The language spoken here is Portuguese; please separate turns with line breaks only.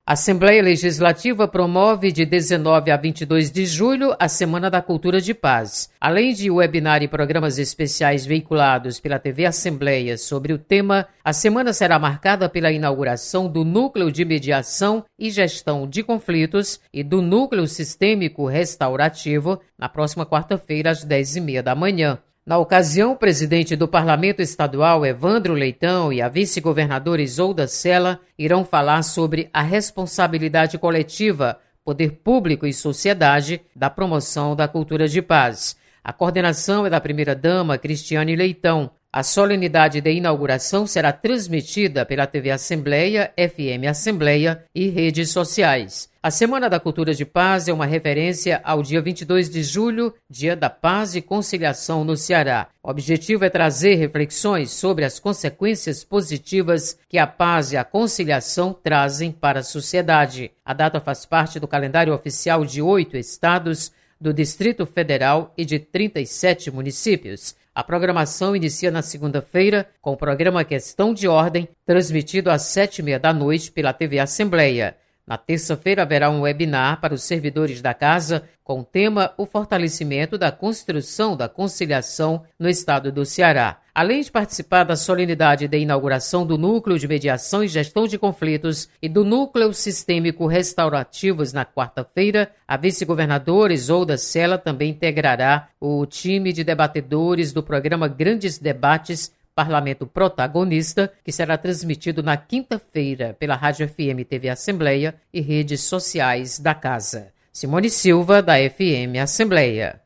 A Assembleia Legislativa promove de 19 a 22 de julho a Semana da Cultura de Paz. Além de webinar e programas especiais veiculados pela TV Assembleia sobre o tema, a semana será marcada pela inauguração do Núcleo de Mediação e Gestão de Conflitos e do Núcleo Sistêmico Restaurativo na próxima quarta-feira, às 10h30 da manhã. Na ocasião, o presidente do Parlamento Estadual, Evandro Leitão, e a vice-governadora Isolda Sela irão falar sobre a responsabilidade coletiva, poder público e sociedade da promoção da cultura de paz. A coordenação é da primeira-dama, Cristiane Leitão. A solenidade de inauguração será transmitida pela TV Assembleia, FM Assembleia e redes sociais. A Semana da Cultura de Paz é uma referência ao dia 22 de julho, Dia da Paz e Conciliação no Ceará. O objetivo é trazer reflexões sobre as consequências positivas que a paz e a conciliação trazem para a sociedade. A data faz parte do calendário oficial de 8 estados, do Distrito Federal e de 37 municípios. A programação inicia na segunda-feira com o programa Questão de Ordem, transmitido às 7h30 da noite pela TV Assembleia. Na terça-feira haverá um webinar para os servidores da Casa com o tema O Fortalecimento da Construção da Conciliação no Estado do Ceará. Além de participar da solenidade de inauguração do Núcleo de Mediação e Gestão de Conflitos e do Núcleo Sistêmico Restaurativos na quarta-feira, a vice-governadora Isolda Sela também integrará o time de debatedores do programa Grandes Debates Parlamento Protagonista, que será transmitido na quinta-feira pela Rádio FM TV Assembleia e redes sociais da Casa. Simone Silva, da FM Assembleia.